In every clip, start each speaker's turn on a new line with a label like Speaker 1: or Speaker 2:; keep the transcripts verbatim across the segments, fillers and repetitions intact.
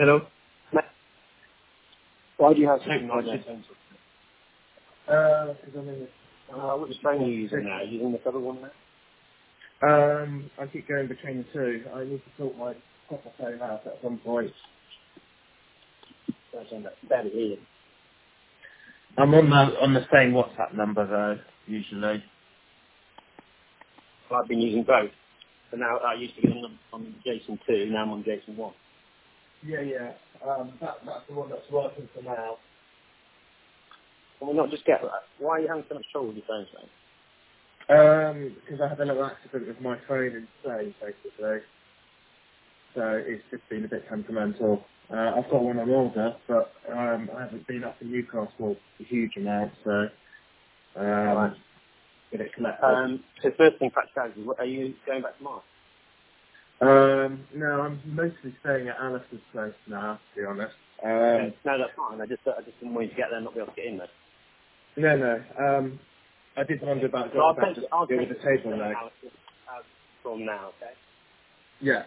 Speaker 1: Hello?
Speaker 2: Why do you have
Speaker 1: Hey,
Speaker 2: something
Speaker 1: what's
Speaker 2: like
Speaker 1: it?
Speaker 2: that? Uh, because I'm in the,
Speaker 1: Uh, which phone are you using now? Are you using the other one now?
Speaker 2: um, I keep going between the two. I need to sort my proper phone out at some point.
Speaker 1: That's on that. Barely hear you.
Speaker 2: I'm on the on the same WhatsApp number though, usually.
Speaker 1: Well, I've been using both. So now I used to be on, on Jason two, now I'm on Jason one.
Speaker 2: Yeah, yeah. Um, that that's the one that's working for now.
Speaker 1: Can we not just get that? Why are you having so much trouble with your phone, mate?
Speaker 2: Um, because I had a little accident with my phone in Spain, basically. So it's just been a bit temperamental. Uh, I've got one on order, but um, I haven't been up in Newcastle a huge amount, so
Speaker 1: Alright.
Speaker 2: um, get it collected.
Speaker 1: Um, so first thing, practicality, what- are you going back tomorrow?
Speaker 2: Um, no, I'm mostly staying at Alice's place now, to be honest. Um,
Speaker 1: Okay. No, that's fine. I just, I just didn't want you to get there and not be able to get in there.
Speaker 2: no, no. Um, I did wonder
Speaker 1: Okay.
Speaker 2: about
Speaker 1: So
Speaker 2: going
Speaker 1: I'll
Speaker 2: back
Speaker 1: take,
Speaker 2: to
Speaker 1: I'll
Speaker 2: deal with
Speaker 1: take
Speaker 2: the
Speaker 1: it
Speaker 2: table leg.
Speaker 1: out as from now, okay?
Speaker 2: Yeah,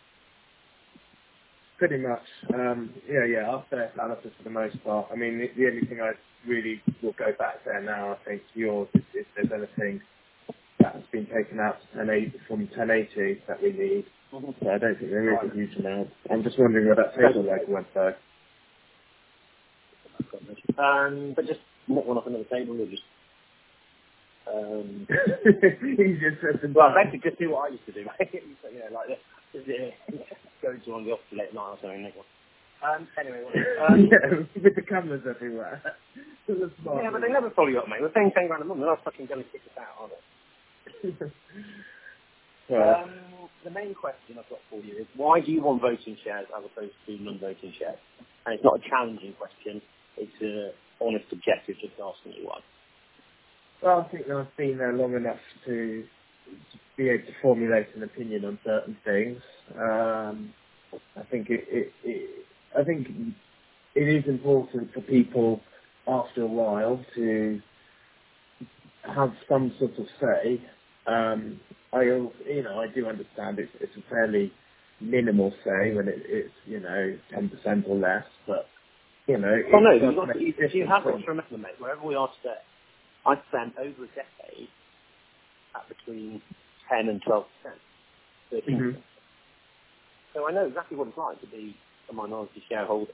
Speaker 2: pretty much. Um, yeah, yeah, I'll stay at Alice's for the most part. I mean, the, the only thing I really will go back there now, I think, yours, is if there's anything that's been taken out to ten eighty, from ten eighty that we need.
Speaker 1: Mm-hmm.
Speaker 2: So I don't think there is
Speaker 1: Right.
Speaker 2: a huge amount. I'm just wondering where that table leg went though.
Speaker 1: Um, but just not one off another table, or just, um,
Speaker 2: Easier said than
Speaker 1: well,
Speaker 2: done.
Speaker 1: basically just do what I used to do, mate. You know, like this, just, uh, go to one of the office late at night or something, make one. Um, anyway, whatever. Um,
Speaker 2: Yeah, with the cameras everywhere. That's smart,
Speaker 1: yeah, but they
Speaker 2: really.
Speaker 1: never follow you up, mate. We're paying ten grand a month. They're not fucking going to kick us out, are they?
Speaker 2: Well,
Speaker 1: Um, the main question I've got for you is, why do you want voting shares as opposed to non-voting shares? And it's not a challenging question. It's an honest objective, just asking you why.
Speaker 2: well, I think I've been there long enough to be able to formulate an opinion on certain things. Um, I think it, it, it, I think it is important for people after a while to have some sort of say. Um, I, al- you know, I do understand it's, it's a fairly minimal say when it, it's, you know, ten percent or less, but, you know,
Speaker 1: Well,
Speaker 2: it
Speaker 1: no,
Speaker 2: does
Speaker 1: you've got
Speaker 2: make
Speaker 1: to, you,
Speaker 2: a
Speaker 1: you
Speaker 2: difference
Speaker 1: have got
Speaker 2: when,
Speaker 1: to remember, mate, wherever we are today, I spent over a decade at between ten and twelve percent, thirteen
Speaker 2: hmm
Speaker 1: percent. So I know exactly what it's like to be a minority shareholder.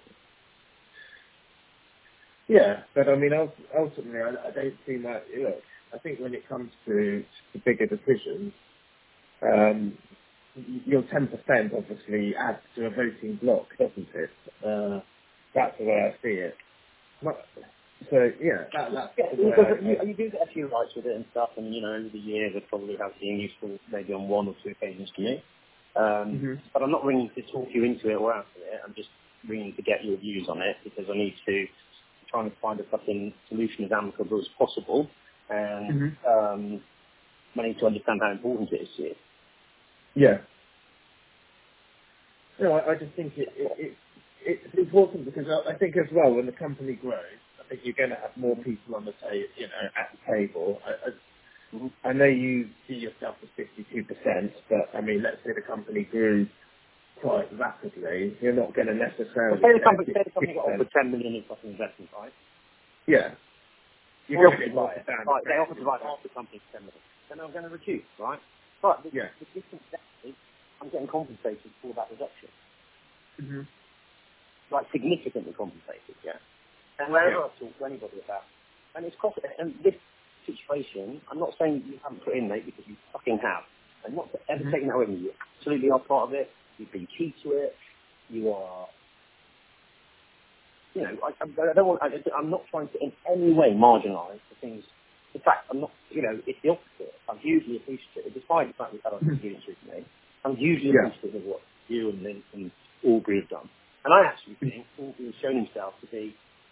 Speaker 2: yeah, but I mean, ult- ultimately, I, I don't see that, look, I think when it comes to, to bigger decisions, um, y- your ten percent obviously adds to a voting block, doesn't it? Uh, that's the way I see it. Not, so, yeah, that, that's
Speaker 1: Yeah,
Speaker 2: the way
Speaker 1: because
Speaker 2: I,
Speaker 1: you,
Speaker 2: I
Speaker 1: you do get a few rights with it and stuff, and, you know, over the years it probably has been useful maybe on one or two occasions to me. Um,
Speaker 2: hmm
Speaker 1: but I'm not ringing to talk you into it or out of it. I'm just ringing to get your views on it because I need to try and find a fucking solution as amicable as possible. And
Speaker 2: hmm
Speaker 1: um, I need to understand how important it is to you.
Speaker 2: Yeah. No, I, I just think it, it, it, it's important because I, I think as well when the company grows, I think you're going to have more people on the table, you know, at the table. I,
Speaker 1: Mm-hmm.
Speaker 2: I, I know you see yourself as fifty-two percent, but I mean, let's say the company grew quite rapidly, you're not going to
Speaker 1: So
Speaker 2: necessarily
Speaker 1: say the
Speaker 2: get
Speaker 1: company, say the
Speaker 2: fifty
Speaker 1: company got
Speaker 2: percent.
Speaker 1: offered ten million in fucking investment, right?
Speaker 2: Yeah, you're
Speaker 1: They
Speaker 2: going to
Speaker 1: offered
Speaker 2: get
Speaker 1: to
Speaker 2: more
Speaker 1: buy
Speaker 2: for
Speaker 1: it.
Speaker 2: standard
Speaker 1: Right, they offered to
Speaker 2: questions.
Speaker 1: buy half the company for ten million. Then I'm going to reduce, right? But the,
Speaker 2: Yeah.
Speaker 1: the difference there is I'm getting compensated for that reduction.
Speaker 2: hmm
Speaker 1: Like significantly compensated, yeah. And
Speaker 2: Yeah.
Speaker 1: wherever I talk to anybody about, and it's cost, and this situation, I'm not saying you haven't put in, mate, because you fucking have. I'm not ever
Speaker 2: hmm
Speaker 1: taking that away from you. You absolutely are part of it. You've been key to it. You are, you know, I, I I don't want, I, I'm not trying to in any way marginalise the things. In fact, I'm not, you know, it's the opposite. I'm hugely appreciative, despite the fact we've had our experience recently, I'm hugely
Speaker 2: Yeah.
Speaker 1: appreciative of what you and Lynn and Aubrey have done. And I actually think Aubrey has shown himself to be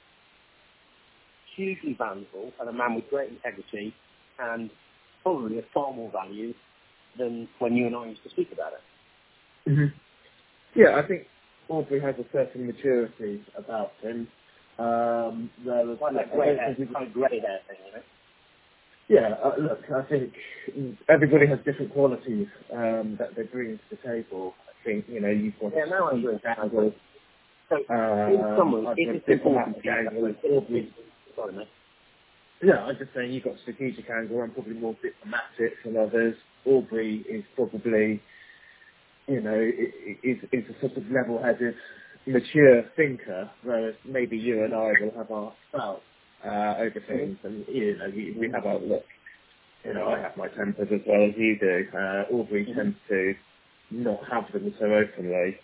Speaker 1: hugely valuable and a man with great integrity and probably of far more value than when you and I used to speak about it.
Speaker 2: hmm Yeah, I think Aubrey has a certain maturity about him. Um, whereas,
Speaker 1: Like
Speaker 2: look,
Speaker 1: that
Speaker 2: I
Speaker 1: grey
Speaker 2: don't
Speaker 1: hair,
Speaker 2: think he
Speaker 1: kind of grey hair thing, you know?
Speaker 2: Yeah, uh, look, I think everybody has different qualities um, that they bring to the table. I think, you know, you've got
Speaker 1: Yeah, now I
Speaker 2: a
Speaker 1: agree. I agree.
Speaker 2: angle.
Speaker 1: So, in
Speaker 2: Um,
Speaker 1: summary,
Speaker 2: I've
Speaker 1: is
Speaker 2: got
Speaker 1: it important
Speaker 2: diplomatic
Speaker 1: to you
Speaker 2: angle.
Speaker 1: that
Speaker 2: Aubrey,
Speaker 1: sorry, mate.
Speaker 2: yeah, I'm just saying you've got strategic angle. I'm probably more diplomatic than others. Aubrey is probably, you know, i- i- is is a sort of level-headed, mature thinker, whereas maybe you and I will have our spout uh, over things, and you know, we, we have our look. You know, I have my tempers as well as you do. Uh, Aubrey
Speaker 1: Mm-hmm.
Speaker 2: tends to not have them so openly.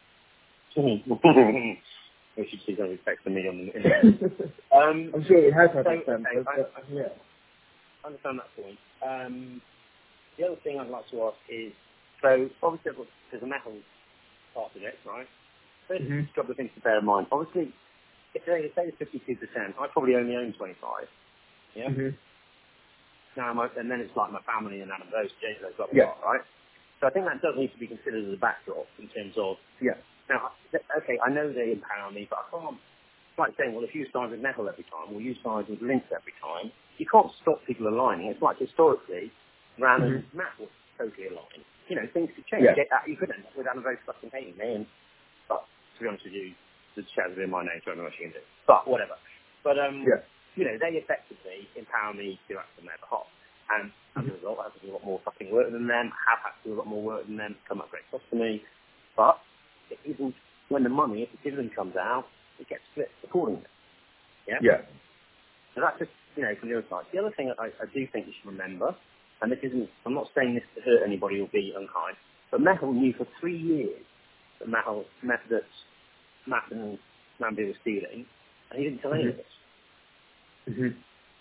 Speaker 1: We should see some respect for me on the um,
Speaker 2: I'm sure he has had
Speaker 1: so,
Speaker 2: his
Speaker 1: okay,
Speaker 2: tempers,
Speaker 1: I,
Speaker 2: but
Speaker 1: I
Speaker 2: yeah.
Speaker 1: understand that point. Um, the other thing I'd like to ask is, so obviously there's there's a metal part of it, right? First,
Speaker 2: hmm
Speaker 1: a couple of things to bear in mind. Obviously, if they say it's fifty-two percent, I probably only own twenty-five. Yeah.
Speaker 2: hmm
Speaker 1: Now, my, and then it's like my family and none of those, J Lo, blah, blah,
Speaker 2: Yeah.
Speaker 1: blah, right? So I think that does need to be considered as a backdrop in terms of,
Speaker 2: Yeah.
Speaker 1: now, th- okay, I know they empower me, but I can't, it's like saying, well, if you side with metal every time, or you side with links every time, you can't stop people aligning. It's like historically, Ran
Speaker 2: hmm
Speaker 1: and Matt were totally aligned. You know, things could change.
Speaker 2: Yeah.
Speaker 1: It, uh, you could end up with Anna Vogue fucking hating me, and, but to be honest with you, the shadows in my name, so I don't know what she can do. But whatever. But, um,
Speaker 2: Yeah.
Speaker 1: you know, they effectively empower me to act on their behalf. And as
Speaker 2: hmm
Speaker 1: a result, I have to do a lot more fucking work than them, have had to do a lot more work than them, come up great cost to me. But it isn't, when the money, if the dividend comes out, it gets split accordingly. Yeah?
Speaker 2: Yeah.
Speaker 1: So that's just, you know, from the other side. The other thing I, I do think you should remember, and this isn't, I'm not saying this to hurt anybody or be unkind, but Metal knew for three years that Metal, Metal that Matt and Manby were stealing, and he didn't tell any
Speaker 2: hmm
Speaker 1: of us.
Speaker 2: hmm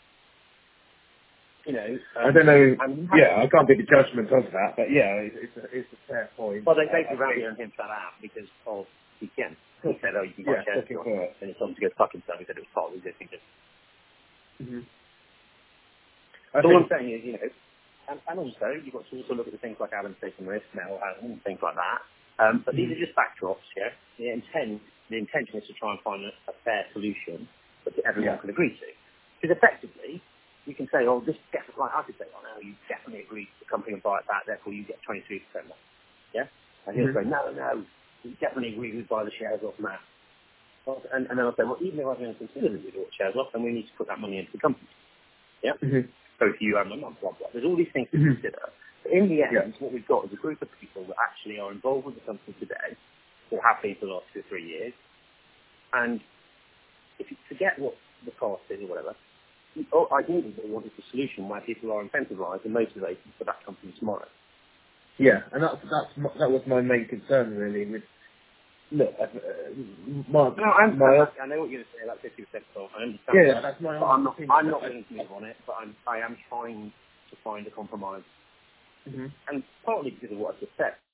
Speaker 1: You know,
Speaker 2: I
Speaker 1: um,
Speaker 2: don't know.
Speaker 1: and
Speaker 2: Yeah, I can't be the judgment of that, but yeah, it's, it's, a, it's a fair point.
Speaker 1: well, they
Speaker 2: I, I
Speaker 1: basically ran
Speaker 2: think.
Speaker 1: me and him flat out because of the Ken. He said, oh, you can buy
Speaker 2: Yeah,
Speaker 1: shares if you
Speaker 2: looking
Speaker 1: want.
Speaker 2: for it.
Speaker 1: And he told him to go fuck himself. He said it was part of the existing business.
Speaker 2: hmm I
Speaker 1: So all I'm
Speaker 2: think.
Speaker 1: saying is, you know, and, and also you've got to also look at the things like Adam taking risk, metal, and things like that. Um, but these
Speaker 2: hmm
Speaker 1: are just backdrops, yeah? The intent, the intention is to try and find a, a fair solution that everyone
Speaker 2: Yeah.
Speaker 1: can agree to. Because effectively, you can say, oh, this definitely, like I could say, oh, no, you definitely agree the company will buy it back, therefore you get twenty-three percent off. Yeah? And he'll
Speaker 2: hmm
Speaker 1: say, no, no, we definitely agree we buy the shares off Matt. Well, and, and then I'll say, well, even if I'm going to consider that we bought shares off, then we need to put that money into the company. Yeah?
Speaker 2: hmm
Speaker 1: Both you and my mum, blah, blah. There's all these things to
Speaker 2: hmm
Speaker 1: consider. But in the
Speaker 2: Yeah.
Speaker 1: end, what we've got is a group of people that actually are involved with the company today, or have been for the last two or three years. And if you forget what the cost is or whatever, you- oh, ideally what we want is a solution where people are incentivized and motivated for that company tomorrow.
Speaker 2: Yeah, and that's that's my, that was my main concern really. With look, uh, my
Speaker 1: No, I understand
Speaker 2: my
Speaker 1: that. I know what you're going to say, like fifty percent off. I understand
Speaker 2: yeah,
Speaker 1: that.
Speaker 2: that's my
Speaker 1: But
Speaker 2: honest
Speaker 1: I'm not,
Speaker 2: opinion.
Speaker 1: I'm not
Speaker 2: I,
Speaker 1: willing to move on it, but I'm, I am trying to find a compromise.
Speaker 2: hmm
Speaker 1: And partly because of what I just said.